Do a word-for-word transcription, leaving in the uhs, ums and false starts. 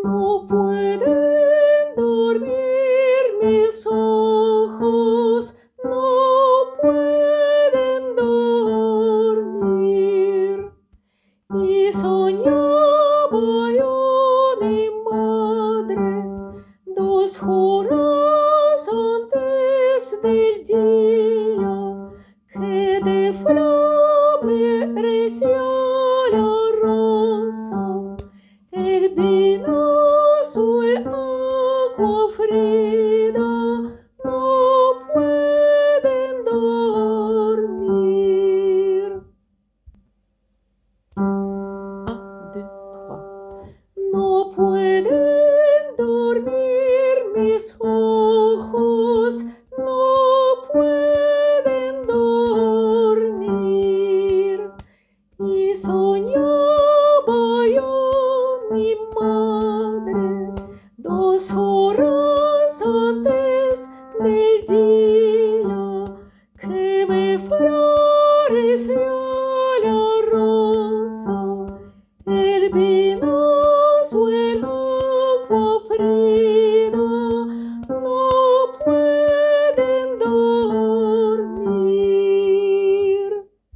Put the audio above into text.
No pueden dormir mis ojos, no pueden dormir. Y soñaba yo mi madre dos horas antes del día que de florecía la rosa. El vino, su agua fría, no pueden dormir. Un, deux, trois. No pueden dormir mis ojos, no pueden dormir. Y soñaba yo mi madre dos horas antes del día que me florecía la rosa. El vino